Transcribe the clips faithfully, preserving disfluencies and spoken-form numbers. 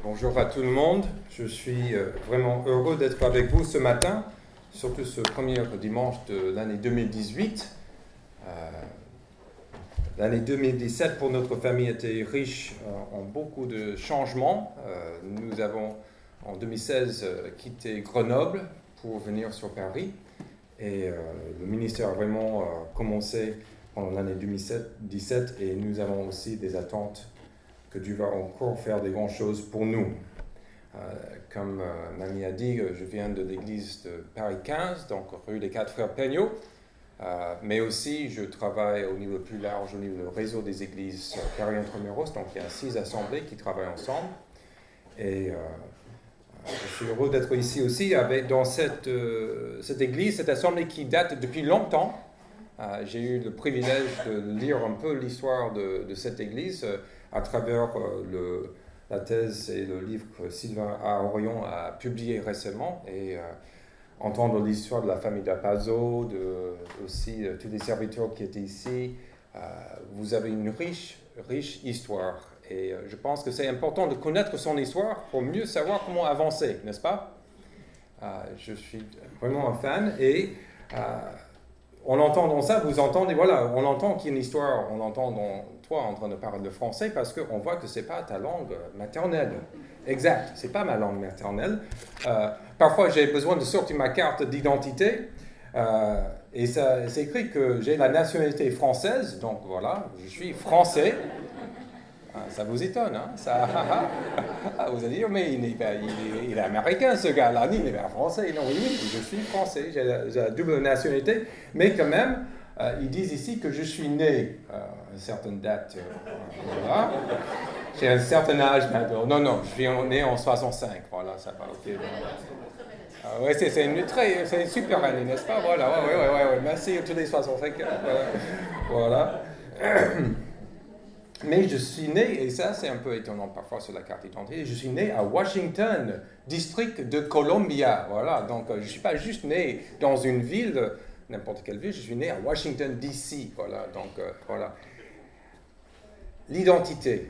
Bonjour à tout le monde. Je suis vraiment heureux d'être avec vous ce matin, surtout ce premier dimanche de l'année deux mille dix-huit. Euh, l'année deux mille dix-sept pour notre famille était riche euh, en beaucoup de changements. Euh, nous avons en deux mille seize euh, quitté Grenoble pour venir sur Paris et euh, le ministère a vraiment euh, commencé pendant l'année deux mille dix-sept et nous avons aussi des attentes que Dieu va encore faire des grandes choses pour nous. Euh, comme euh, Mamie a dit, je viens de l'église de Paris quinze, donc rue des Quatre Frères Peignot, euh, mais aussi je travaille au niveau plus large, au niveau du réseau des églises Paris-Intramuros, donc il y a six assemblées qui travaillent ensemble. Et euh, je suis heureux d'être ici aussi avec, dans cette, euh, cette église, cette assemblée qui date depuis longtemps. Euh, j'ai eu le privilège de lire un peu l'histoire de, de cette église euh, à travers euh, le, la thèse et le livre que Sylvain Aorion a publié récemment et euh, entendre l'histoire de la famille d'Apazzo, de, aussi euh, tous les serviteurs qui étaient ici. Euh, vous avez une riche, riche histoire et euh, je pense que c'est important de connaître son histoire pour mieux savoir comment avancer, n'est-ce pas? euh, Je suis vraiment un fan et euh, en entendant ça, vous entendez, voilà, on entend qu'il y a une histoire, on entend dans, toi en train de parler le français parce qu'on voit que ce n'est pas ta langue maternelle. Exact, ce n'est pas ma langue maternelle. Euh, parfois, j'ai besoin de sortir ma carte d'identité euh, et ça, c'est écrit que j'ai la nationalité française, donc voilà, je suis français. Ah, ça vous étonne, hein? Ça, ah, vous allez dire, mais il est, il, est, il est américain, ce gars-là, il n'est pas français. Non, oui, oui, je suis français, j'ai la, j'ai la double nationalité, mais quand même, euh, ils disent ici que je suis né euh, à une certaine date, euh, voilà. J'ai un certain âge maintenant. Non, non, je suis né en soixante-cinq, voilà, ça va, ok. Ah, ouais, c'est, c'est, une très, c'est une super année, n'est-ce pas? Voilà, ouais, ouais, ouais, ouais, merci à tous les soixante-cinq, voilà. voilà. Mais je suis né, et ça c'est un peu étonnant parfois sur la carte d'identité, je suis né à Washington, district de Columbia, voilà, donc je ne suis pas juste né dans une ville, n'importe quelle ville, je suis né à Washington D C, voilà, donc euh, voilà. L'identité,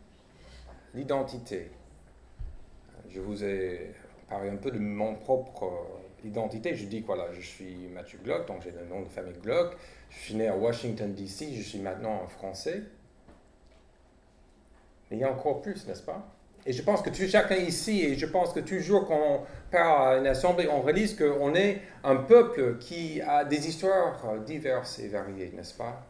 l'identité, je vous ai parlé un peu de mon propre euh, identité, je dis voilà, je suis Mathieu Glock, donc j'ai le nom de famille Glock, je suis né à Washington D C, je suis maintenant un Français. Mais il y a encore plus, n'est-ce pas? Et je pense que tu, chacun ici, et je pense que toujours quand on part à une assemblée, on réalise qu'on est un peuple qui a des histoires diverses et variées, n'est-ce pas?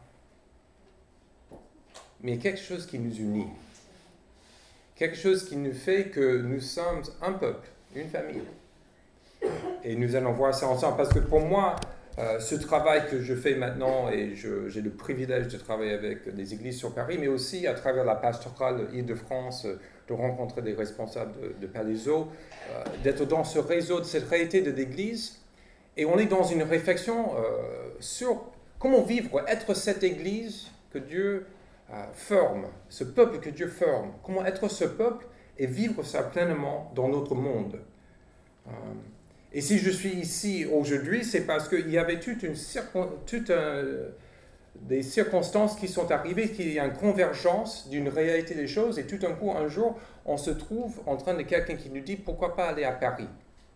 Mais il y a quelque chose qui nous unit. Quelque chose qui nous fait que nous sommes un peuple, une famille. Et nous allons voir ça ensemble, parce que pour moi, Euh, ce travail que je fais maintenant, et je, j'ai le privilège de travailler avec des églises sur Paris, mais aussi à travers la pastorale Île-de-France, de rencontrer des responsables de, de Palaiseau, euh, d'être dans ce réseau, de cette réalité de l'église. Et on est dans une réflexion euh, sur comment vivre, être cette église que Dieu euh, forme, ce peuple que Dieu forme. Comment être ce peuple et vivre ça pleinement dans notre monde. Euh, Et si je suis ici aujourd'hui, c'est parce qu'il y avait toute une circon... toute un... des circonstances qui sont arrivées, qu'il y a une convergence d'une réalité des choses, et tout d'un coup, un jour, on se trouve en train de quelqu'un qui nous dit « Pourquoi pas aller à Paris ?»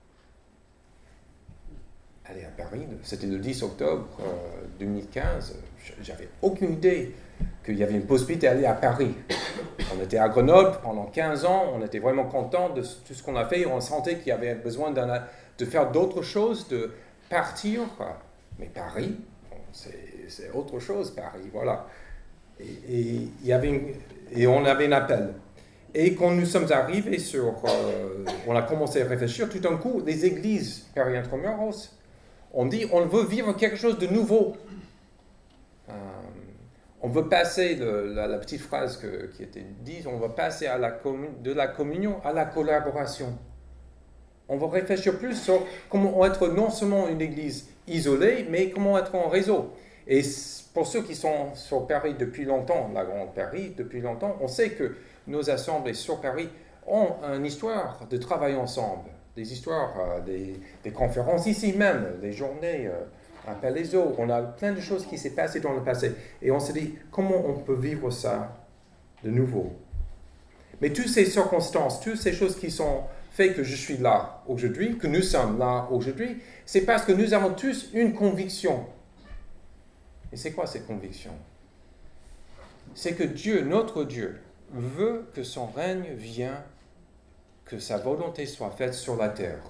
Aller à Paris, c'était le dix octobre euh, deux mille quinze, j'avais aucune idée qu'il y avait une possibilité d'aller à Paris. On était à Grenoble pendant quinze ans, on était vraiment contents de tout ce qu'on a fait, on sentait qu'il y avait besoin d'un... de faire d'autres choses, de partir. Mais Paris, bon, c'est, c'est autre chose, Paris, voilà. Et, et, il y avait une, et on avait un appel. Et quand nous sommes arrivés sur... Euh, on a commencé à réfléchir, tout d'un coup, les églises Paris-Intramuros ont dit, on veut vivre quelque chose de nouveau. Euh, on veut passer, le, la, la petite phrase que, qui était dite, on veut passer à la commun, de la communion à la collaboration. On va réfléchir plus sur comment être non seulement une église isolée, mais comment être en réseau. Et pour ceux qui sont sur Paris depuis longtemps, la Grande Paris depuis longtemps, on sait que nos assemblées sur Paris ont une histoire de travail ensemble, des histoires, euh, des, des conférences ici même, des journées euh, à Palaiseau. On a plein de choses qui s'est passées dans le passé. Et on s'est dit, comment on peut vivre ça de nouveau? Mais toutes ces circonstances, toutes ces choses qui sont faites que je suis là aujourd'hui, que nous sommes là aujourd'hui, c'est parce que nous avons tous une conviction. Et c'est quoi cette conviction? C'est que Dieu, notre Dieu, veut que son règne vienne, que sa volonté soit faite sur la terre.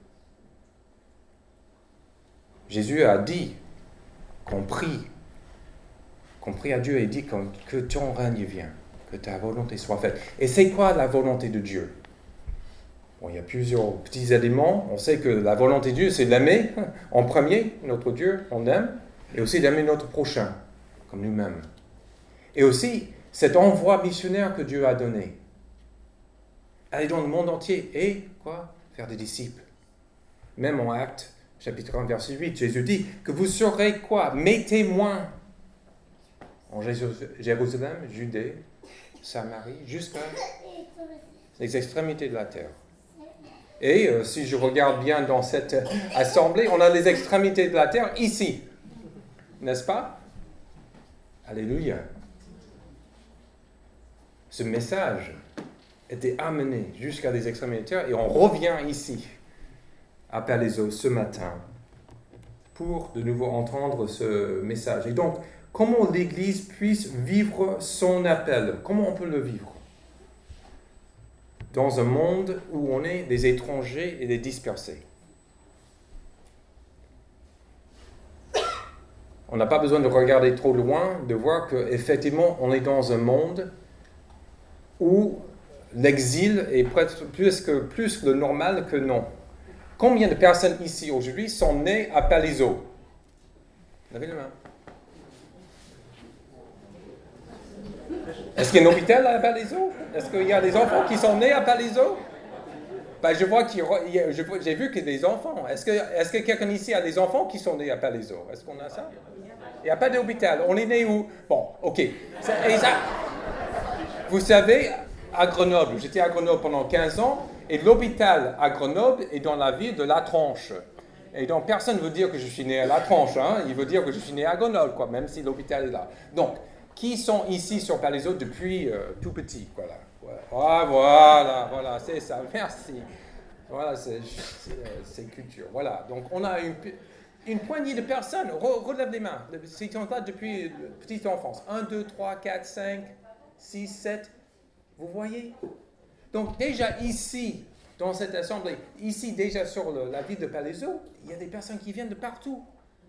Jésus a dit qu'on prie, qu'on prie à Dieu et dit que ton règne vienne, que ta volonté soit faite. Et c'est quoi la volonté de Dieu? Bon, il y a plusieurs petits éléments. On sait que la volonté de Dieu, c'est d'aimer en premier, notre Dieu, on aime, et aussi d'aimer notre prochain, comme nous-mêmes. Et aussi, cet envoi missionnaire que Dieu a donné. Aller dans le monde entier et, quoi? Faire des disciples. Même en Actes, chapitre un, verset huit, Jésus dit que vous serez quoi? Mes témoins. En Jérusalem, Judée, Samarie, jusqu'à les extrémités de la terre. Et euh, si je regarde bien dans cette assemblée, on a les extrémités de la terre ici. N'est-ce pas? Alléluia. Ce message était amené jusqu'à les extrémités de la terre et on revient ici, à Palaiseau, ce matin, pour de nouveau entendre ce message. Et donc, comment l'Église puisse vivre son appel? Comment on peut le vivre? Dans un monde où on est des étrangers et des dispersés. On n'a pas besoin de regarder trop loin, de voir qu'effectivement, on est dans un monde où l'exil est presque plus que, plus que le normal que non. Combien de personnes ici aujourd'hui sont nées à Palaiseau? Levez la main. Est-ce qu'il y a un hôpital à Palaiseau? Est-ce qu'il y a des enfants qui sont nés à Palaiseau? Ben, je vois qu'il y a, je, j'ai vu qu'il y a des enfants. Est-ce que, est-ce que quelqu'un ici a des enfants qui sont nés à Palaiseau? Est-ce qu'on a ça? Il n'y a pas d'hôpital. On est né où? Bon, ok. Ça, et ça, vous savez, à Grenoble, j'étais à Grenoble pendant quinze ans, et l'hôpital à Grenoble est dans la ville de La Tranche. Et donc, personne ne veut dire que je suis né à La Tranche, hein. Il veut dire que je suis né à Grenoble, quoi, même si l'hôpital est là. Donc, qui sont ici sur Palaiseau depuis euh, tout petit, voilà. Ah, voilà, voilà, c'est ça, merci. Voilà, c'est, c'est, c'est culture. Voilà, donc on a une, une poignée de personnes. Re, relève les mains. Ces qui sont là depuis petite enfance. un, deux, trois, quatre, cinq, six, sept. Vous voyez? Donc déjà ici, dans cette assemblée, ici déjà sur le, la ville de Palaiseau, il y a des personnes qui viennent de partout.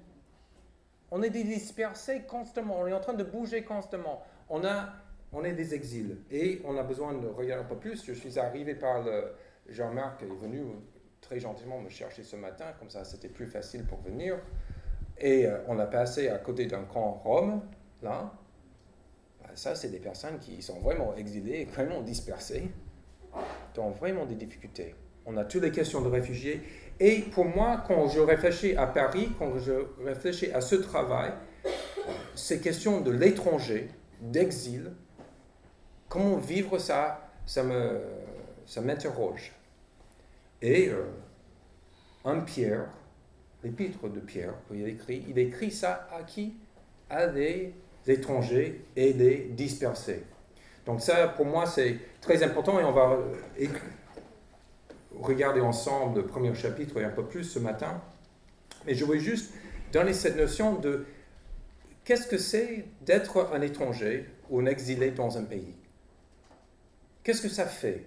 On est dispersés constamment, on est en train de bouger constamment. On, a, on est des exils et on a besoin de regarder un peu plus. Je suis arrivé par le... Jean-Marc est venu très gentiment me chercher ce matin, comme ça c'était plus facile pour venir. Et euh, on a passé à côté d'un camp Rome, là. Ça, c'est des personnes qui sont vraiment exilées, vraiment dispersées, qui ont vraiment des difficultés. On a toutes les questions de réfugiés. Et pour moi, quand je réfléchis à Paris, quand je réfléchis à ce travail, ces questions de l'étranger, d'exil, comment vivre ça, ça, me, ça m'interroge. Et euh, un Pierre, l'épître de Pierre, il écrit, il écrit ça à qui? À des étrangers et des dispersés. Donc ça, pour moi, c'est très important et on va euh, regarder ensemble le premier chapitre et un peu plus ce matin. Mais je veux juste donner cette notion de qu'est-ce que c'est d'être un étranger ou un exilé dans un pays. Qu'est-ce que ça fait?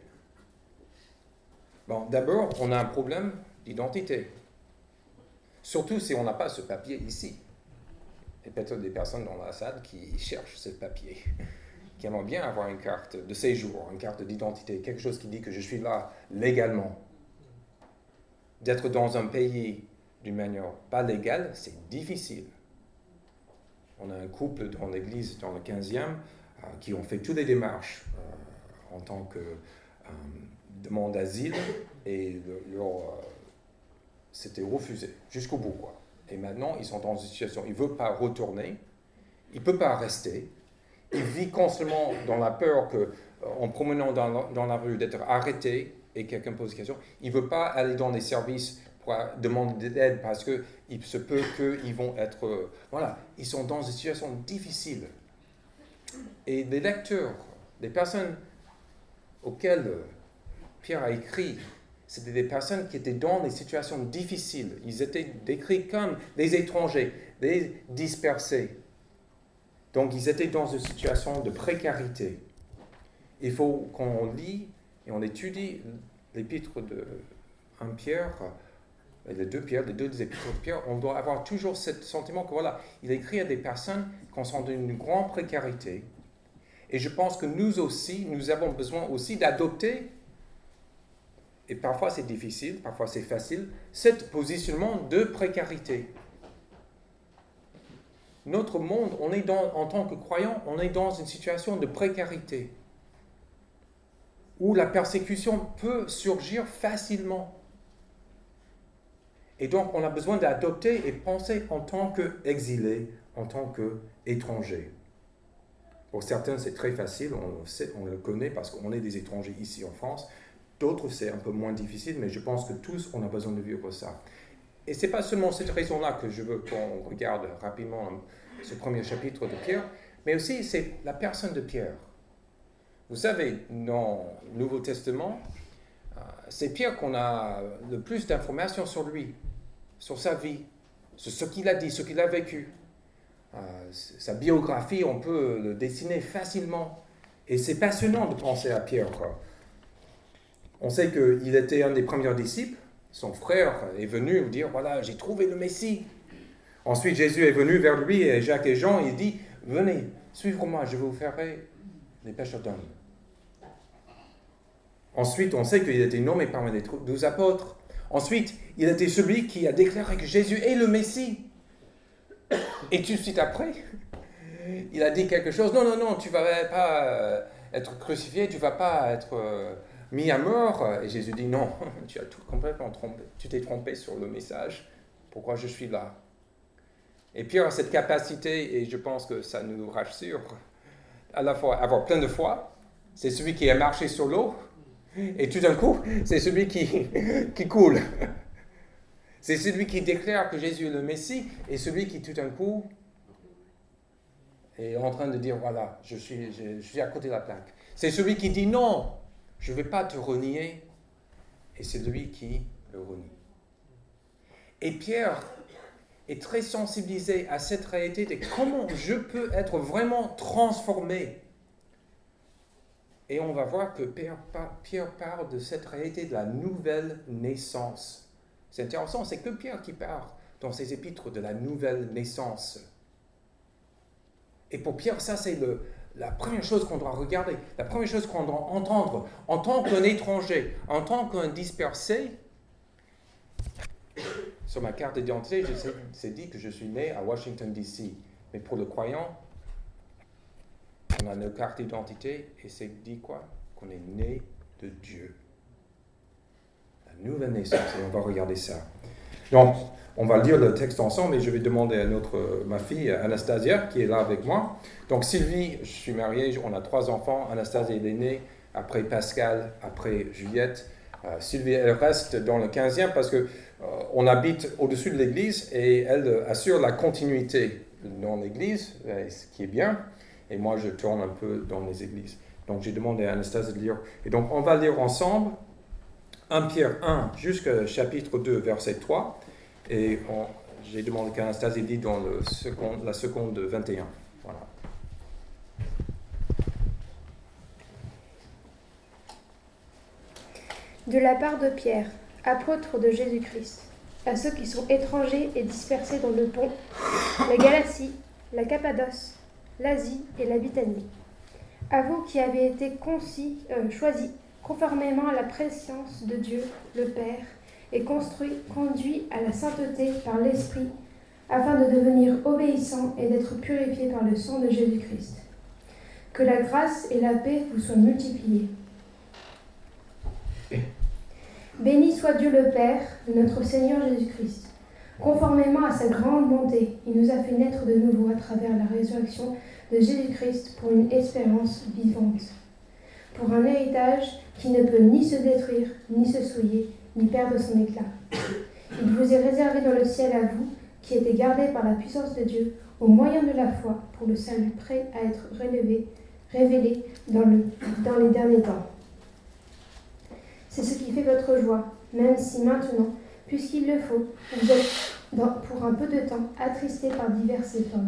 Bon, d'abord, on a un problème d'identité. Surtout si on n'a pas ce papier ici. Il y a peut-être des personnes dans la salle qui cherchent ce papier, qui aimeraient bien avoir une carte de séjour, une carte d'identité, quelque chose qui dit que je suis là légalement. D'être dans un pays d'une manière pas légale, c'est difficile. On a un couple dans l'église, dans le quinzième, euh, qui ont fait toutes les démarches euh, en tant que euh, demande d'asile, et le, leur, euh, c'était refusé jusqu'au bout, quoi. Et maintenant, ils sont dans une situation, ils ne veulent pas retourner, ils ne peuvent pas rester, ils vivent constamment dans la peur que, en promenant dans la, dans la rue, d'être arrêtés, et quelqu'un pose une question, ils ne veulent pas aller dans les services pour demander d'aide parce qu'il se peut qu'ils vont être... Euh, voilà, ils sont dans une situation difficile. Et les lecteurs, les personnes auxquelles Pierre a écrit, c'était des personnes qui étaient dans des situations difficiles. Ils étaient décrits comme des étrangers, des dispersés. Donc, ils étaient dans une situation de précarité. Il faut qu'on lit et on étudie l'épître de un Pierre, les deux Pierre, les deux épîtres de Pierre. On doit avoir toujours ce sentiment que voilà, il écrit à des personnes qui sont dans une grande précarité. Et je pense que nous aussi, nous avons besoin aussi d'adopter, et parfois c'est difficile, parfois c'est facile, ce positionnement de précarité. Notre monde, on est dans, en tant que croyant, on est dans une situation de précarité où la persécution peut surgir facilement. Et donc, on a besoin d'adopter et penser en tant qu'exilé, en tant qu'étranger. Pour certains, c'est très facile, on le sait, on le connaît parce qu'on est des étrangers ici en France. D'autres, c'est un peu moins difficile, mais je pense que tous, on a besoin de vivre ça. Et ce n'est pas seulement cette raison-là que je veux qu'on regarde rapidement ce premier chapitre de Pierre, mais aussi c'est la personne de Pierre. Vous savez, dans le Nouveau Testament, c'est Pierre qu'on a le plus d'informations sur lui, sur sa vie, sur ce qu'il a dit, ce qu'il a vécu. Euh, sa biographie, on peut le dessiner facilement. Et c'est passionnant de penser à Pierre, quoi. On sait qu'il était un des premiers disciples. Son frère est venu lui dire, voilà, j'ai trouvé le Messie. Ensuite, Jésus est venu vers lui, et Jacques et Jean, il dit, venez, suivez-moi, je vous ferai des pêcheurs d'hommes. Ensuite, on sait qu'il était nommé parmi les douze apôtres. Ensuite, il était celui qui a déclaré que Jésus est le Messie. Et tout de suite après, il a dit quelque chose. Non, non, non, tu ne vas pas être crucifié, tu ne vas pas être mis à mort. Et Jésus dit, non, tu as tout complètement trompé. Tu t'es trompé sur le message. Pourquoi je suis là? Et Pierre a cette capacité, et je pense que ça nous rassure, à la fois avoir plein de foi. C'est celui qui a marché sur l'eau. Et tout d'un coup, c'est celui qui, qui coule. C'est celui qui déclare que Jésus est le Messie et celui qui tout d'un coup est en train de dire, voilà, je suis, je, je suis à côté de la plaque. C'est celui qui dit non, je ne vais pas te renier. Et c'est lui qui le renie. Et Pierre est très sensibilisé à cette réalité de comment je peux être vraiment transformé. Et on va voir que Pierre, Pierre parle de cette réalité de la nouvelle naissance. C'est intéressant, c'est que Pierre qui parle dans ses épîtres de la nouvelle naissance. Et pour Pierre, ça c'est le, la première chose qu'on doit regarder, la première chose qu'on doit entendre. En tant qu'un étranger, en tant qu'un dispersé, sur ma carte d'identité, c'est dit que je suis né à Washington, D C. Mais pour le croyant, on a nos cartes d'identité et c'est dit quoi? Qu'on est né de Dieu. La nouvelle naissance, et on va regarder ça. Donc, on va lire le texte ensemble et je vais demander à notre, ma fille Anastasia qui est là avec moi. Donc Sylvie, je suis marié, on a trois enfants. Anastasia est l'aînée, après Pascal, après Juliette. Euh, Sylvie, elle reste dans le quinzième parce que euh, on habite au-dessus de l'église et elle assure la continuité dans l'église, ce qui est bien. Et moi, je tourne un peu dans les églises. Donc, j'ai demandé à Anastasia de lire. Et donc, on va lire ensemble premier Pierre un jusqu'au chapitre deux, verset trois. Et on, j'ai demandé qu'Anastasia lit dans le second, la seconde vingt et un. Voilà. De la part de Pierre, apôtre de Jésus-Christ, à ceux qui sont étrangers et dispersés dans le Pont, la Galatie, la Cappadoce, l'Asie et la Bithynie. À vous qui avez été concis, euh, choisis conformément à la préscience de Dieu, le Père, et construit, conduit à la sainteté par l'Esprit, afin de devenir obéissants et d'être purifiés par le sang de Jésus-Christ. Que la grâce et la paix vous soient multipliées. Béni soit Dieu le Père de notre Seigneur Jésus-Christ. Conformément à sa grande bonté, il nous a fait naître de nouveau à travers la résurrection de Jésus-Christ pour une espérance vivante, pour un héritage qui ne peut ni se détruire, ni se souiller, ni perdre son éclat. Il vous est réservé dans le ciel à vous, qui êtes gardés par la puissance de Dieu, au moyen de la foi, pour le salut prêt à être relevé, révélé dans, le, dans les derniers temps. C'est ce qui fait votre joie, même si maintenant, puisqu'il le faut, vous êtes dans, pour un peu de temps attristés par diverses épreuves.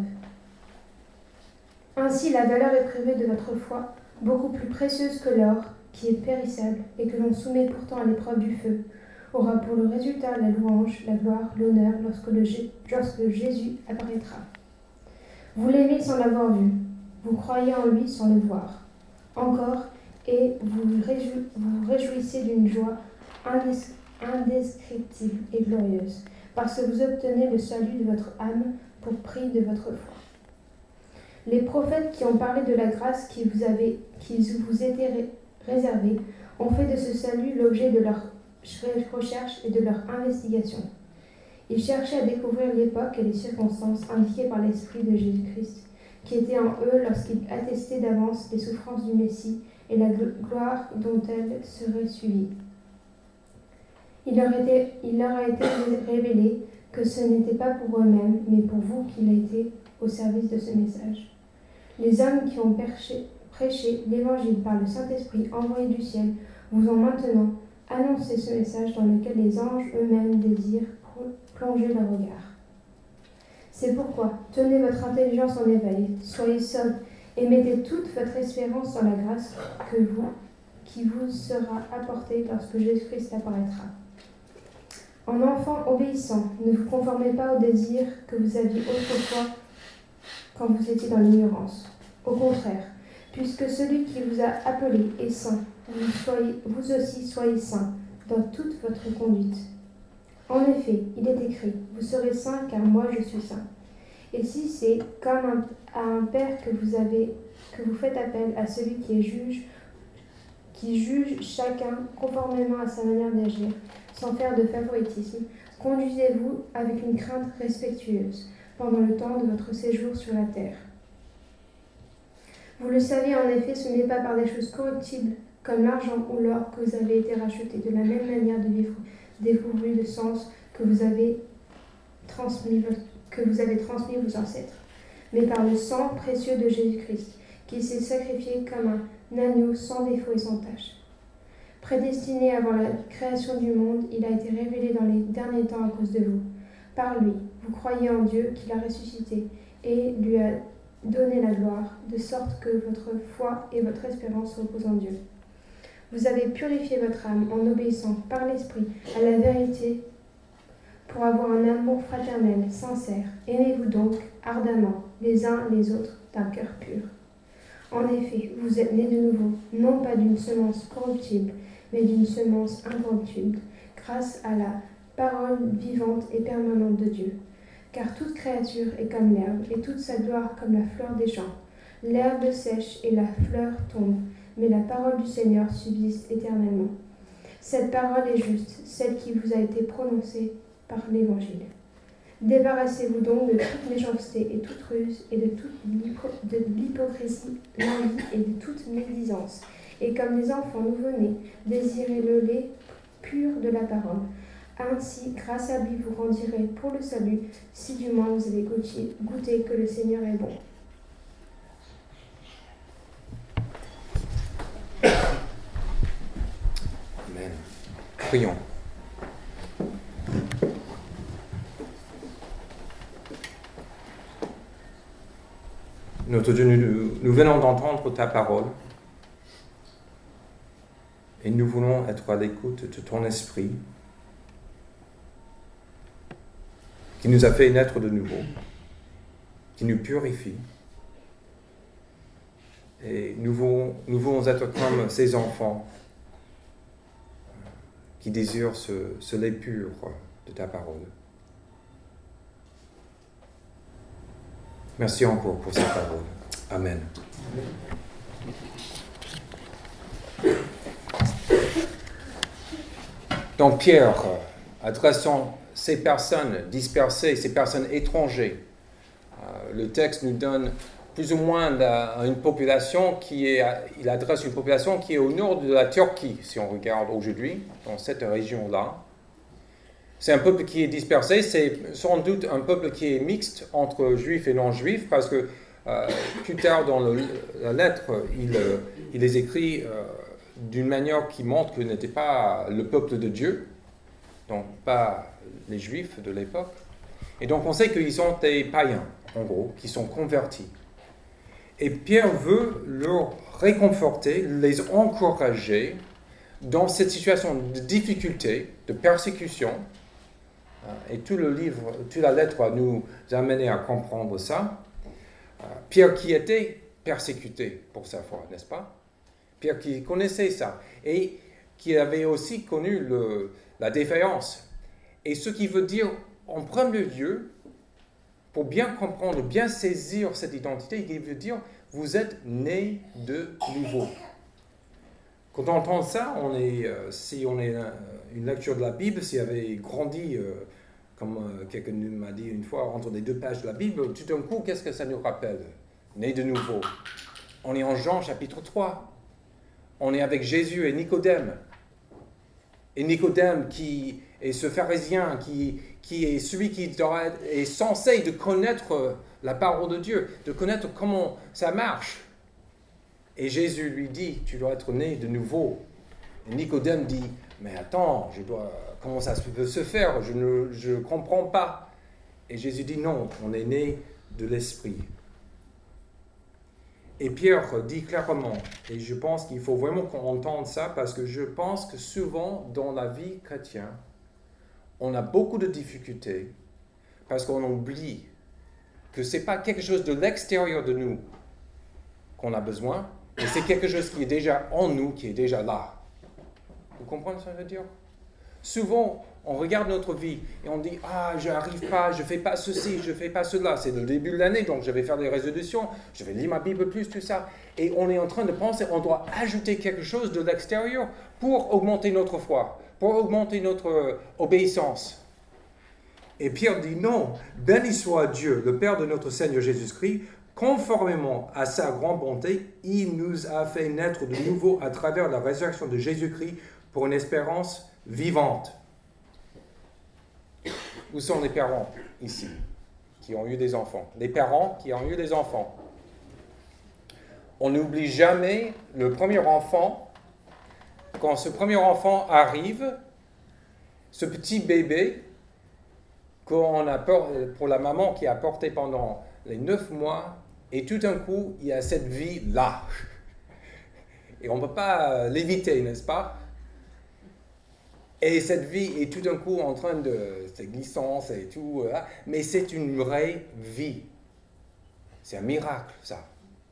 Ainsi, la valeur éprouvée de votre foi, beaucoup plus précieuse que l'or, qui est périssable et que l'on soumet pourtant à l'épreuve du feu, aura pour le résultat la louange, la gloire, l'honneur lorsque, le, lorsque Jésus apparaîtra. Vous l'aimez sans l'avoir vu, vous croyez en lui sans le voir. Encore, et vous vous, réjou- vous réjouissez d'une joie indés- indescriptible et glorieuse, parce que vous obtenez le salut de votre âme pour prix de votre foi. Les prophètes qui ont parlé de la grâce qui vous, avait, qui vous était ré- réservée ont fait de ce salut l'objet de leur recherche et de leur investigation. Ils cherchaient à découvrir l'époque et les circonstances indiquées par l'Esprit de Jésus-Christ, qui était en eux lorsqu'ils attestaient d'avance les souffrances du Messie et la gloire dont elles seraient suivies. Il leur, était, il leur a été révélé que ce n'était pas pour eux-mêmes, mais pour vous qu'il a été au service de ce message. Les hommes qui ont perché, prêché l'Évangile par le Saint-Esprit envoyé du ciel vous ont maintenant annoncé ce message dans lequel les anges eux-mêmes désirent plonger leur regard. C'est pourquoi, tenez votre intelligence en éveil, soyez sobres et mettez toute votre espérance dans la grâce que vous, qui vous sera apportée lorsque Jésus-Christ apparaîtra. En enfants obéissants, ne vous conformez pas aux désirs que vous aviez autrefois quand vous étiez dans l'ignorance. Au contraire, puisque celui qui vous a appelé est saint, vous, soyez, vous aussi soyez saints dans toute votre conduite. En effet, il est écrit, vous serez saints car moi je suis saint. Et si c'est comme un, à un père que vous, avez, que vous faites appel à celui qui est juge, qui juge chacun conformément à sa manière d'agir, sans faire de favoritisme, conduisez-vous avec une crainte respectueuse pendant le temps de votre séjour sur la terre. Vous le savez, en effet, ce n'est pas par des choses corruptibles, comme l'argent ou l'or, que vous avez été rachetés de la même manière de vivre dépourvu de sens que vous avez transmis, que vous avez transmis vos ancêtres, mais par le sang précieux de Jésus-Christ, qui s'est sacrifié comme un agneau sans défaut et sans tache. Prédestiné avant la création du monde, il a été révélé dans les derniers temps à cause de vous. Par lui, vous croyez en Dieu qui l'a ressuscité et lui a donné la gloire, de sorte que votre foi et votre espérance reposent en Dieu. Vous avez purifié votre âme en obéissant par l'Esprit à la vérité pour avoir un amour fraternel, sincère. Aimez-vous donc ardemment les uns les autres d'un cœur pur. En effet, vous êtes nés de nouveau, non pas d'une semence corruptible, mais d'une semence incorruptible, grâce à la parole vivante et permanente de Dieu. Car toute créature est comme l'herbe, et toute sa gloire comme la fleur des champs. L'herbe sèche et la fleur tombe, mais la parole du Seigneur subsiste éternellement. Cette parole est juste, celle qui vous a été prononcée par l'Évangile. Débarrassez-vous donc de toute méchanceté et toute ruse, et de toute de l'hypocrisie, l'envie et de toute médisance. Et comme les enfants nouveau-nés, désirez le lait pur de la parole. Ainsi, grâce à lui, vous rendirez pour le salut, si du moins vous avez goûté, goûté que le Seigneur est bon. Amen. Prions. Notre Dieu, nous, nous venons d'entendre ta parole et nous voulons être à l'écoute de ton esprit qui nous a fait naître de nouveau, qui nous purifie. Et nous voulons, nous voulons être comme ces enfants qui désirent ce, ce lait pur de ta parole. Merci encore pour cette parole. Amen. Donc Pierre, adressant ces personnes dispersées, ces personnes étrangères, euh, le texte nous donne plus ou moins la, une population qui est, il adresse une population qui est au nord de la Turquie, si on regarde aujourd'hui, dans cette région-là. C'est un peuple qui est dispersé, c'est sans doute un peuple qui est mixte entre juifs et non-juifs, parce que euh, plus tard dans le, la lettre, il, il les écrit euh, d'une manière qui montre que n'était pas le peuple de Dieu, donc pas les Juifs de l'époque. Et donc on sait qu'ils sont des païens, en gros, qui sont convertis. Et Pierre veut leur réconforter, les encourager dans cette situation de difficulté, de persécution. Et tout le livre, toute la lettre va nous amener à comprendre ça. Pierre qui était persécuté pour sa foi, n'est-ce pas? Pierre qui connaissait ça et qui avait aussi connu le, la défaillance. Et ce qui veut dire, en premier lieu, pour bien comprendre, bien saisir cette identité, il veut dire, vous êtes nés de nouveau. Quand on entend ça, on est, euh, si on est euh, une lecture de la Bible, s'il avait grandi, euh, comme euh, quelqu'un m'a dit une fois, entre les deux pages de la Bible, tout d'un coup, qu'est-ce que ça nous rappelle? Né de nouveau. On est en Jean chapitre trois. On est avec Jésus et Nicodème. Et Nicodème qui est ce pharisien, qui, qui est celui qui est censé de connaître la parole de Dieu, de connaître comment ça marche. Et Jésus lui dit, tu dois être né de nouveau. Et Nicodème dit, mais attends, je dois, comment ça peut se faire? Je ne je comprends pas. Et Jésus dit, non, on est né de l'Esprit. Et Pierre dit clairement, et je pense qu'il faut vraiment qu'on entende ça, parce que je pense que souvent dans la vie chrétienne, on a beaucoup de difficultés, parce qu'on oublie que ce n'est pas quelque chose de l'extérieur de nous qu'on a besoin, mais c'est quelque chose qui est déjà en nous, qui est déjà là. Vous comprenez ce que je veux dire? Souvent, on regarde notre vie et on dit « Ah, je n'arrive pas, je ne fais pas ceci, je ne fais pas cela. C'est le début de l'année, donc je vais faire des résolutions, je vais lire ma Bible plus, tout ça. » Et on est en train de penser on doit ajouter quelque chose de l'extérieur pour augmenter notre foi, pour augmenter notre obéissance. Et Pierre dit « Non, béni soit Dieu, le Père de notre Seigneur Jésus-Christ, conformément à sa grande bonté, il nous a fait naître de nouveau à travers la résurrection de Jésus-Christ pour une espérance vivante. » Où sont les parents ici qui ont eu des enfants? Les parents qui ont eu des enfants. On n'oublie jamais le premier enfant. Quand ce premier enfant arrive, ce petit bébé, qu'on a peur, pour la maman qui a porté pendant les neuf mois, et tout d'un coup, il y a cette vie-là. Et on ne peut pas l'éviter, n'est-ce pas? Et cette vie est tout d'un coup en train de... C'est glissant, c'est tout... Euh, mais c'est une vraie vie. C'est un miracle, ça.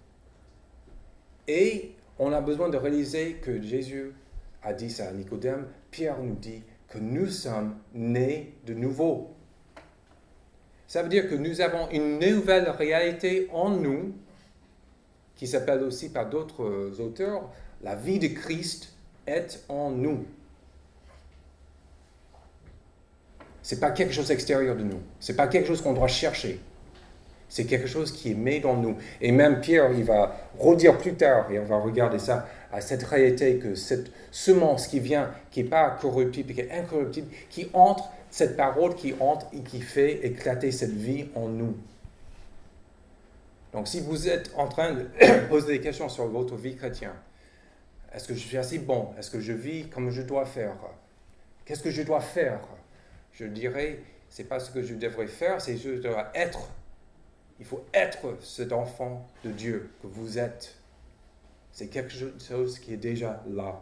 Et on a besoin de réaliser que Jésus a dit ça à Nicodème. Pierre nous dit que nous sommes nés de nouveau. Ça veut dire que nous avons une nouvelle réalité en nous, qui s'appelle aussi par d'autres auteurs, la vie de Christ est en nous. Ce n'est pas quelque chose d'extérieur de nous. Ce n'est pas quelque chose qu'on doit chercher. C'est quelque chose qui est mis dans nous. Et même Pierre, il va redire plus tard, et on va regarder ça, à cette réalité que cette semence qui vient, qui n'est pas corruptible, qui est incorruptible, qui entre, cette parole qui entre et qui fait éclater cette vie en nous. Donc si vous êtes en train de poser des questions sur votre vie chrétienne, est-ce que je suis assez bon? Est-ce que je vis comme je dois faire? Qu'est-ce que je dois faire? Je dirais, ce n'est pas ce que je devrais faire, c'est je dois être. Il faut être cet enfant de Dieu que vous êtes. C'est quelque chose qui est déjà là.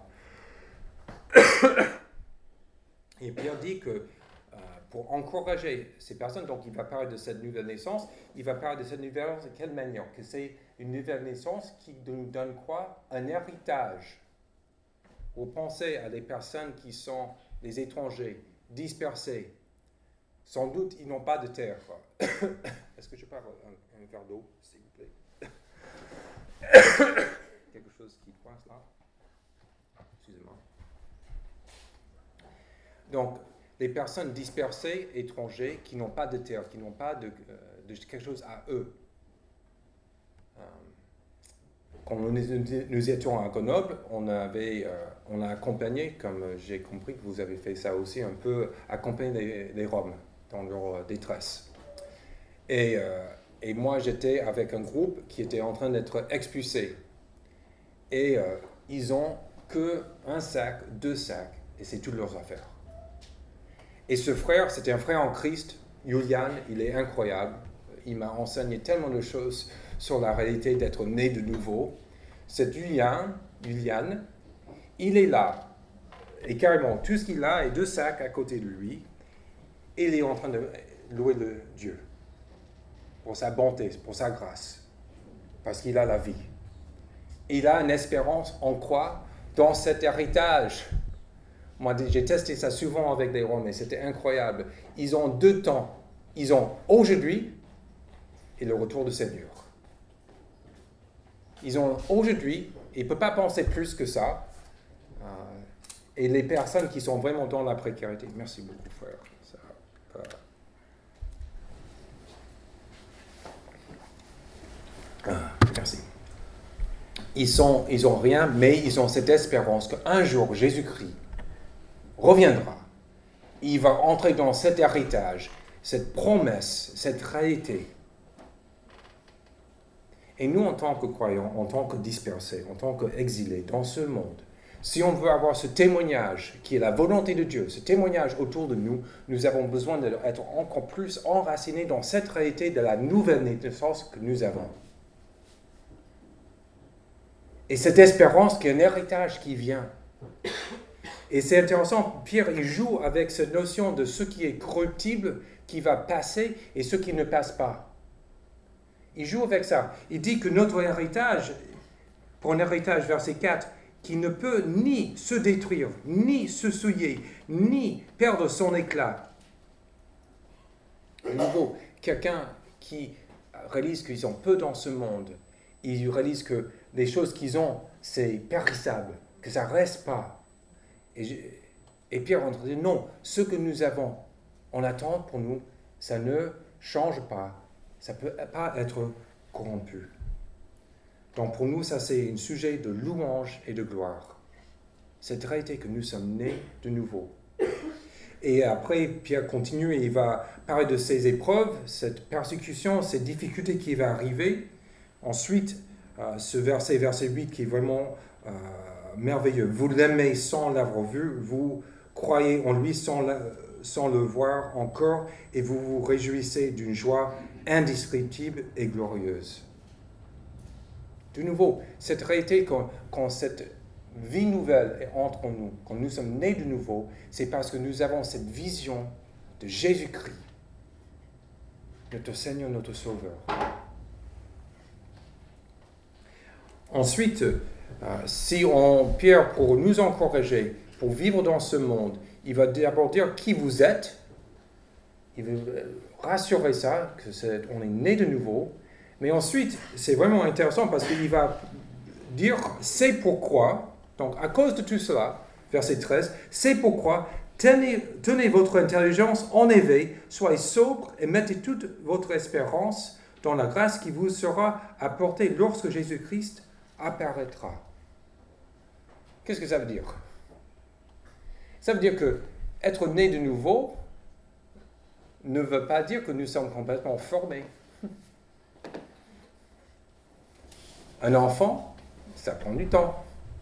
Et Pierre dit que euh, pour encourager ces personnes, donc il va parler de cette nouvelle naissance, il va parler de cette nouvelle naissance de quelle manière? Que c'est une nouvelle naissance qui nous donne quoi? Un héritage. Vous pensez à des personnes qui sont des étrangers, dispersés. Sans doute, ils n'ont pas de terre. Est-ce que je peux avoir un, un verre d'eau, s'il vous plaît? Quelque chose qui coince là? Excusez-moi. Donc, les personnes dispersées, étrangers, qui n'ont pas de terre, qui n'ont pas de, euh, de quelque chose à eux. Euh, Quand nous, nous étions à Grenoble, on, avait, euh, on a accompagné, comme j'ai compris que vous avez fait ça aussi, un peu accompagner les, les Roms dans leur détresse. Et, euh, et moi, j'étais avec un groupe qui était en train d'être expulsé. Et euh, ils ont qu'un sac, deux sacs, et c'est toutes leurs affaires. Et ce frère, c'était un frère en Christ, Julian, il est incroyable. Il m'a enseigné tellement de choses sur la réalité d'être né de nouveau. Cet Julian, Julian, il est là. Et carrément, tout ce qu'il a est deux sacs à côté de lui. Et il est en train de louer le Dieu pour sa bonté, pour sa grâce. Parce qu'il a la vie. Il a une espérance, on croit, dans cet héritage. Moi, j'ai testé ça souvent avec les Roms et c'était incroyable. Ils ont deux temps. Ils ont aujourd'hui et le retour du Seigneur. Ils ont aujourd'hui, et il ne peut pas penser plus que ça. Euh, et les personnes qui sont vraiment dans la précarité. Merci beaucoup, frère. Ça, euh, ah, merci. Ils sont, ils ont rien, mais ils ont cette espérance qu'un jour, Jésus-Christ reviendra. Il va entrer dans cet héritage, cette promesse, cette réalité. Et nous, en tant que croyants, en tant que dispersés, en tant qu'exilés dans ce monde, si on veut avoir ce témoignage qui est la volonté de Dieu, ce témoignage autour de nous, nous avons besoin d'être encore plus enracinés dans cette réalité de la nouvelle naissance que nous avons. Et cette espérance qui est un héritage qui vient. Et c'est intéressant, Pierre, il joue avec cette notion de ce qui est corruptible, qui va passer, et ce qui ne passe pas. Il joue avec ça. Il dit que notre héritage, pour un héritage, verset quatre, qui ne peut ni se détruire, ni se souiller, ni perdre son éclat. De nouveau, quelqu'un qui réalise qu'ils ont peu dans ce monde, il réalise que les choses qu'ils ont, c'est périssable, que ça ne reste pas. Et, je, et Pierre entre dit, non, ce que nous avons en attente pour nous, ça ne change pas. Ça ne peut pas être corrompu. Donc pour nous, ça c'est un sujet de louange et de gloire. Cette réalité que nous sommes nés de nouveau. Et après, Pierre continue et il va parler de ces épreuves, cette persécution, ces difficultés qui vont arriver. Ensuite, euh, ce verset, verset huit, qui est vraiment euh, merveilleux. Vous l'aimez sans l'avoir vu, vous croyez en lui sans, la, sans le voir encore, et vous vous réjouissez d'une joie indescriptible et glorieuse. De nouveau, cette réalité, quand, quand cette vie nouvelle est entre nous, quand nous sommes nés de nouveau, c'est parce que nous avons cette vision de Jésus-Christ, notre Seigneur, notre Sauveur. Ensuite, euh, si on, Pierre, pour nous encourager, pour vivre dans ce monde, il va d'abord dire qui vous êtes, il veut rassurer ça, que c'est, on est né de nouveau, mais ensuite, c'est vraiment intéressant parce qu'il va dire c'est pourquoi, donc à cause de tout cela, verset treize, c'est pourquoi tenez, tenez votre intelligence en éveil, soyez sobre et mettez toute votre espérance dans la grâce qui vous sera apportée lorsque Jésus-Christ apparaîtra. Qu'est-ce que ça veut dire? Ça veut dire que être né de nouveau ne veut pas dire que nous sommes complètement formés. Un enfant, ça prend du temps.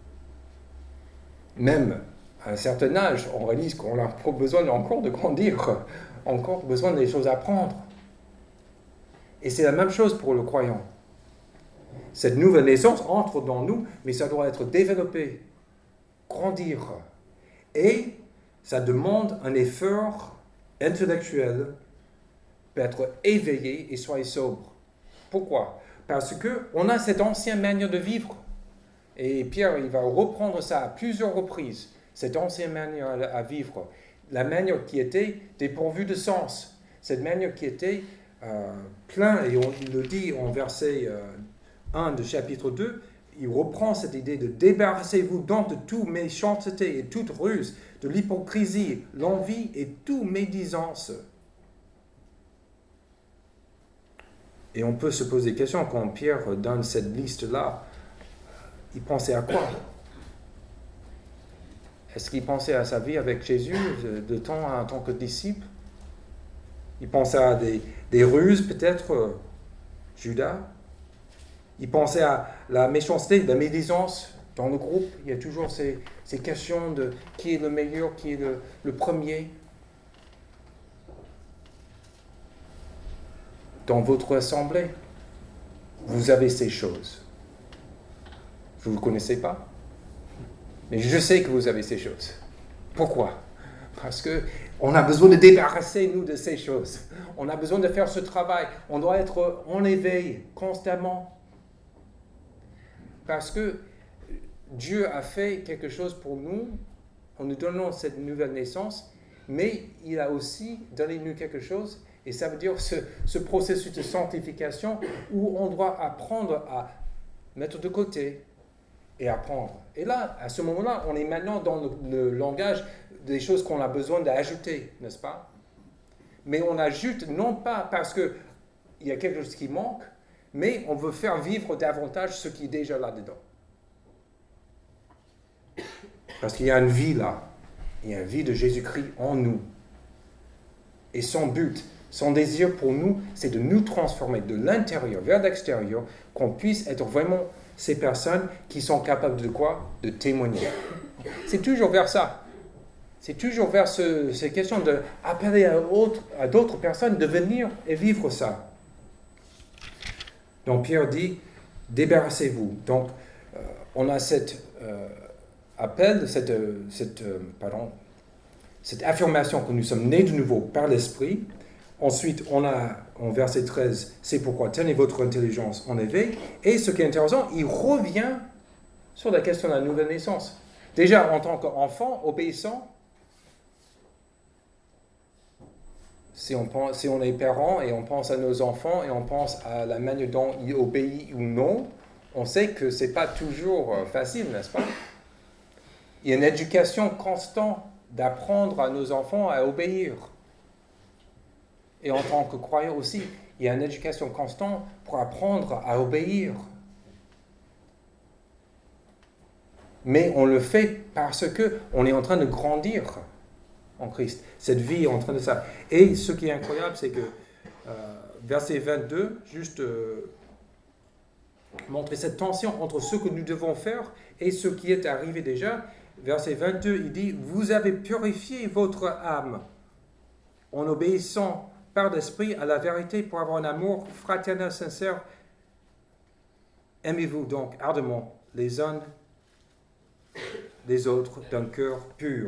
Même à un certain âge, on réalise qu'on a besoin encore de grandir, encore besoin des choses à apprendre. Et c'est la même chose pour le croyant. Cette nouvelle naissance entre dans nous, mais ça doit être développé, grandir. Et ça demande un effort intellectuel pour être éveillé et soyez sobre. Pourquoi? Parce qu'on a cette ancienne manière de vivre. Et Pierre, il va reprendre ça à plusieurs reprises, cette ancienne manière à vivre. La manière qui était dépourvue de sens. Cette manière qui était euh, plein, et on il le dit en verset euh, un de chapitre deux, il reprend cette idée de débarrassez-vous donc de toute méchanceté et toute ruse, de l'hypocrisie, l'envie et toute médisance. Et on peut se poser des questions quand Pierre donne cette liste-là. Il pensait à quoi? Est-ce qu'il pensait à sa vie avec Jésus, de temps en tant que disciple? Il pensait à des, des ruses, peut-être, euh, Judas. Il pensait à la méchanceté, la médisance Dans le groupe, il y a toujours ces, ces questions de qui est le meilleur, qui est le, le premier. Dans votre assemblée, vous avez ces choses. Vous ne le connaissez pas, mais je sais que vous avez ces choses. Pourquoi? Parce qu'on a besoin de débarrasser, nous, de ces choses. On a besoin de faire ce travail. On doit être en éveil constamment. Parce que Dieu a fait quelque chose pour nous en nous donnant cette nouvelle naissance, mais il a aussi donné nous quelque chose, et ça veut dire ce, ce processus de sanctification où on doit apprendre à mettre de côté et apprendre. Et là, à ce moment-là, on est maintenant dans le, le langage des choses qu'on a besoin d'ajouter, n'est-ce pas? Mais on ajoute non pas parce qu'il y a quelque chose qui manque, mais on veut faire vivre davantage ce qui est déjà là-dedans. Parce qu'il y a une vie là, il y a une vie de Jésus-Christ en nous. Et son but, son désir pour nous, c'est de nous transformer de l'intérieur vers l'extérieur, qu'on puisse être vraiment ces personnes qui sont capables de quoi? De témoigner. C'est toujours vers ça. C'est toujours vers ce, ces questions d'appeler à, à d'autres personnes de venir et vivre ça. Donc Pierre dit, débarrassez-vous. Donc euh, on a cet euh, appel, cette, cette, euh, pardon, cette affirmation que nous sommes nés de nouveau par l'Esprit. Ensuite, on a, en verset treize, c'est pourquoi tenez votre intelligence en éveil. Et ce qui est intéressant, il revient sur la question de la nouvelle naissance. Déjà, en tant qu'enfant obéissant, si on, pense, si on est parent et on pense à nos enfants et on pense à la manière dont ils obéissent ou non, on sait que ce n'est pas toujours facile, n'est-ce pas? Il y a une éducation constante d'apprendre à nos enfants à obéir. Et en tant que croyant aussi, il y a une éducation constante pour apprendre à obéir. Mais on le fait parce qu'on est en train de grandir en Christ. Cette vie est en train de ça. Et ce qui est incroyable, c'est que euh, verset vingt-deux, juste euh, montrer cette tension entre ce que nous devons faire et ce qui est arrivé déjà. Verset vingt-deux, il dit, vous avez purifié votre âme en obéissant par l'Esprit à la vérité pour avoir un amour fraternel sincère. Aimez-vous donc ardemment les uns les autres d'un cœur pur.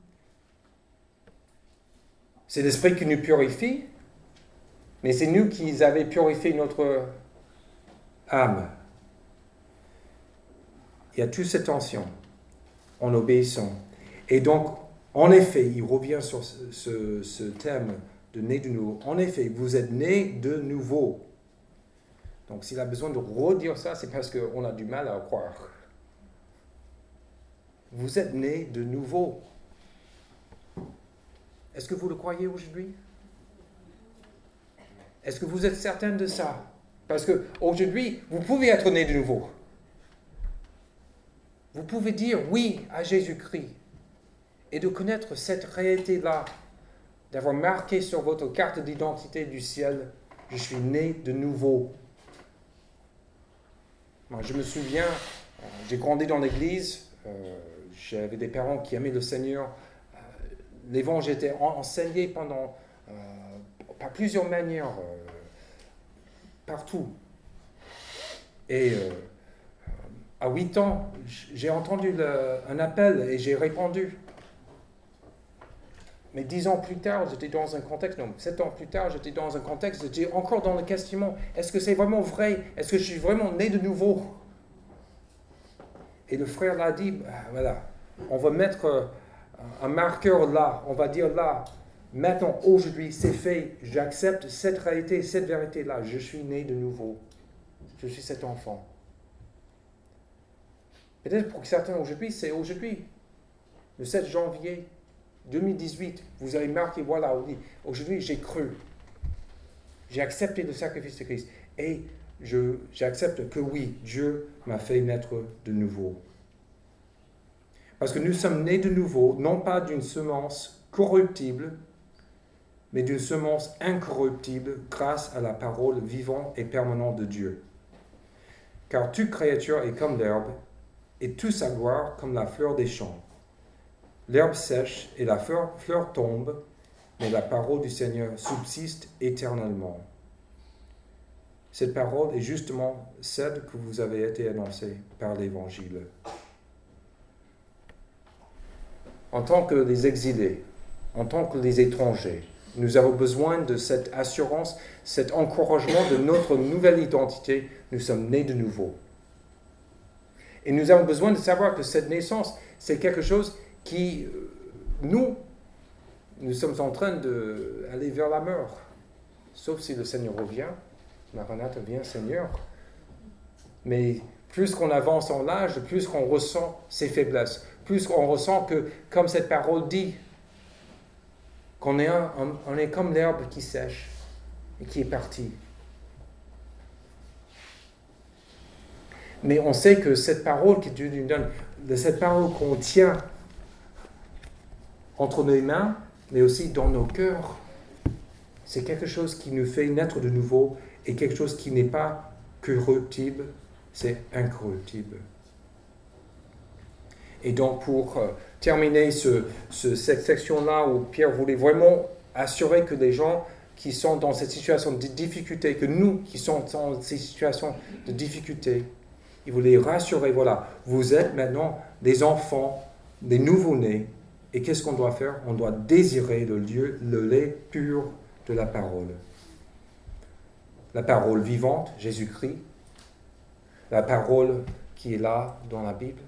C'est l'Esprit qui nous purifie, mais c'est nous qui avons purifié notre âme. Il y a toute cette tension en obéissant. Et donc, en effet, il revient sur ce, ce, ce thème de né de nouveau. En effet, vous êtes né de nouveau. Donc, s'il a besoin de redire ça, c'est parce qu'on a du mal à croire. Vous êtes né de nouveau. Est-ce que vous le croyez aujourd'hui? Est-ce que vous êtes certain de ça? Parce qu'aujourd'hui, vous pouvez être né de nouveau. Vous pouvez dire oui à Jésus-Christ et de connaître cette réalité-là, d'avoir marqué sur votre carte d'identité du ciel, je suis né de nouveau. Moi, je me souviens, euh, j'ai grandi dans l'église, euh, j'avais des parents qui aimaient le Seigneur. Euh, L'évangile était enseigné pendant, euh, par plusieurs manières, euh, partout. Et euh, à huit ans, j'ai entendu le, un appel et j'ai répondu. Mais dix ans plus tard, j'étais dans un contexte, non, sept ans plus tard, j'étais dans un contexte, j'étais encore dans le questionnement. Est-ce que c'est vraiment vrai? Est-ce que je suis vraiment né de nouveau? Et le frère l'a dit, bah, voilà, on va mettre un marqueur là, on va dire là, maintenant, aujourd'hui, c'est fait, j'accepte cette réalité, cette vérité-là, je suis né de nouveau. Je suis cet enfant. Peut-être pour certains aujourd'hui, c'est aujourd'hui, le sept janvier deux mille dix-huit, vous avez marqué, voilà, aujourd'hui j'ai cru, j'ai accepté le sacrifice de Christ et je, j'accepte que oui, Dieu m'a fait naître de nouveau. Parce que nous sommes nés de nouveau, non pas d'une semence corruptible, mais d'une semence incorruptible grâce à la parole vivante et permanente de Dieu. Car toute créature est comme l'herbe, et toute sa gloire comme la fleur des champs. L'herbe sèche et la fleur, fleur tombe, mais la parole du Seigneur subsiste éternellement. Cette parole est justement celle que vous avez été annoncée par l'Évangile. En tant que les exilés, en tant que les étrangers, nous avons besoin de cette assurance, cet encouragement de notre nouvelle identité. Nous sommes nés de nouveau. Et nous avons besoin de savoir que cette naissance, c'est quelque chose qui, nous, nous sommes en train d'aller vers la mort. Sauf si le Seigneur revient. Maranatha, viens Seigneur. Mais plus qu'on avance en âge, plus qu'on ressent ses faiblesses. Plus qu'on ressent que, comme cette parole dit, qu'on est, un, on est comme l'herbe qui sèche et qui est partie. Mais on sait que cette parole que Dieu nous donne, cette parole qu'on tient entre nos mains, mais aussi dans nos cœurs, c'est quelque chose qui nous fait naître de nouveau et quelque chose qui n'est pas corruptible, c'est incorruptible. Et donc pour euh, terminer ce, ce, cette section-là où Pierre voulait vraiment assurer que les gens qui sont dans cette situation de difficulté, que nous qui sommes dans ces situations de difficulté, il voulait rassurer, voilà, vous êtes maintenant des enfants, des nouveau-nés, et qu'est-ce qu'on doit faire? On doit désirer le, lieu, le lait pur de la parole. La parole vivante, Jésus-Christ, la parole qui est là dans la Bible.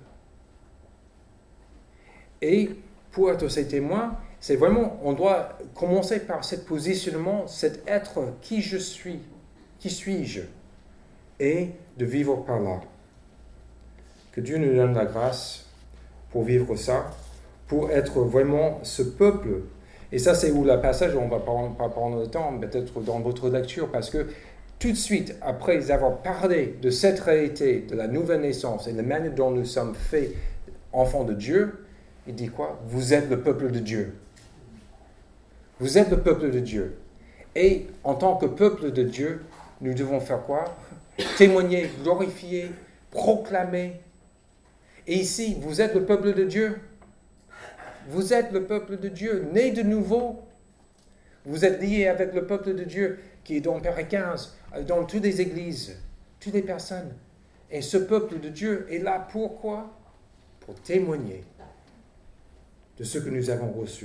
Et pour être ses témoins, c'est vraiment, on doit commencer par ce positionnement, cet être qui je suis, qui suis-je, et de vivre par là. Que Dieu nous donne la grâce pour vivre ça, pour être vraiment ce peuple. Et ça, c'est où le passage, on ne va pas prendre le temps, peut-être dans votre lecture, parce que tout de suite, après avoir parlé de cette réalité, de la nouvelle naissance et de la manière dont nous sommes faits enfants de Dieu, il dit quoi? Vous êtes le peuple de Dieu. Vous êtes le peuple de Dieu. Et en tant que peuple de Dieu, nous devons faire quoi? Témoigner, glorifier, proclamer. Et ici, vous êtes le peuple de Dieu. Vous êtes le peuple de Dieu, né de nouveau. Vous êtes liés avec le peuple de Dieu qui est dans Père quinze, dans toutes les églises, toutes les personnes. Et ce peuple de Dieu est là pourquoi? Pour témoigner de ce que nous avons reçu.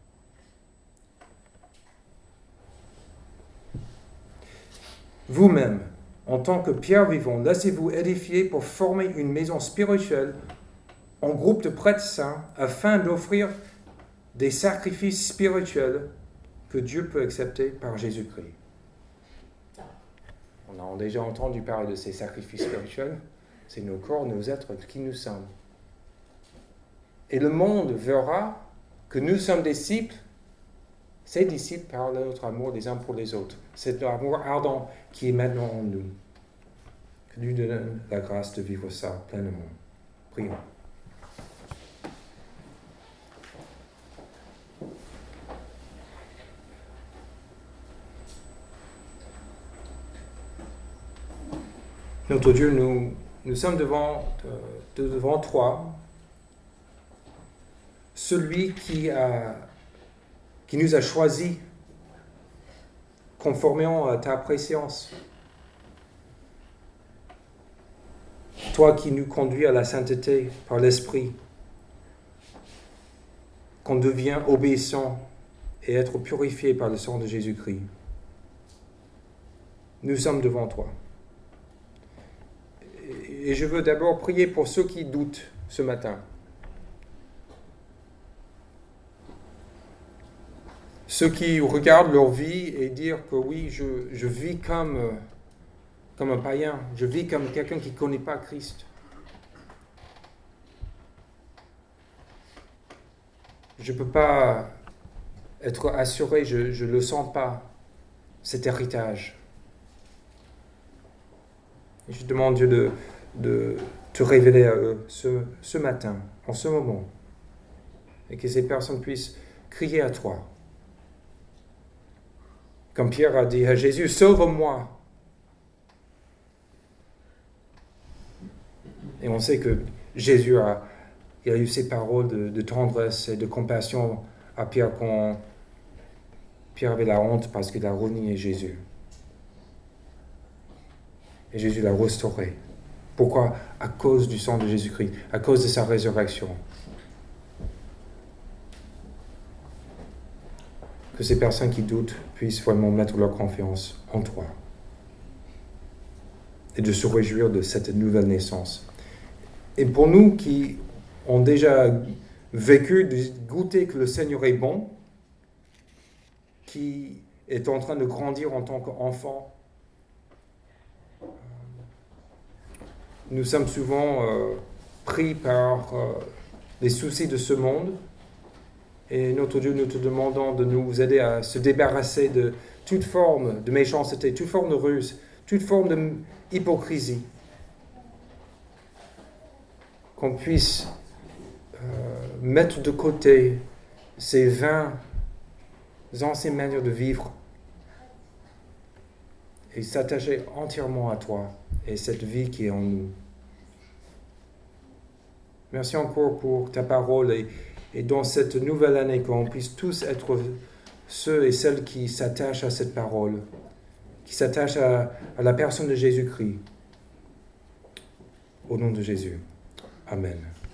Vous-même, en tant que pierre vivante, laissez-vous édifier pour former une maison spirituelle en groupe de prêtres saints afin d'offrir des sacrifices spirituels que Dieu peut accepter par Jésus-Christ. On a déjà entendu parler de ces sacrifices spirituels. C'est nos corps, nos êtres, qui nous sommes. Et le monde verra que nous sommes des disciples. Ces disciples par notre amour les uns pour les autres. C'est l'amour ardent qui est maintenant en nous. Que Dieu nous donne la grâce de vivre ça pleinement. Prions. Notre Dieu, nous, nous sommes devant, de, devant toi, celui qui, a, qui nous a choisis conformément à ta préscience. Toi qui nous conduis à la sainteté par l'Esprit, qu'on devient obéissant et être purifié par le sang de Jésus-Christ. Nous sommes devant toi. Et je veux d'abord prier pour ceux qui doutent ce matin. Ceux qui regardent leur vie et disent que oui, je, je vis comme, comme un païen, je vis comme quelqu'un qui ne connaît pas Christ. Je ne peux pas être assuré, je ne le sens pas, cet héritage. Et je demande Dieu de, de te révéler à eux ce, ce matin, en ce moment, et que ces personnes puissent crier à toi. Comme Pierre a dit à Jésus, sauve-moi. Et on sait que Jésus a, il a eu ces paroles de, de tendresse et de compassion à Pierre quand Pierre avait la honte parce qu'il a renié Jésus. Et Jésus l'a restauré. Pourquoi? À cause du sang de Jésus-Christ, à cause de sa résurrection. Que ces personnes qui doutent puissent vraiment mettre leur confiance en toi. Et de se réjouir de cette nouvelle naissance. Et pour nous qui ont déjà vécu, de goûter que le Seigneur est bon, qui est en train de grandir en tant qu'enfant, nous sommes souvent euh, pris par euh, les soucis de ce monde. Et notre Dieu, nous te demandons de nous aider à se débarrasser de toute forme de méchanceté, toute forme de ruse, toute forme d'hypocrisie. Qu'on puisse euh, mettre de côté ces vaines anciennes manières de vivre et s'attacher entièrement à toi et cette vie qui est en nous. Merci encore pour ta parole et, et dans cette nouvelle année, qu'on puisse tous être ceux et celles qui s'attachent à cette parole, qui s'attachent à, à la personne de Jésus-Christ. Au nom de Jésus. Amen.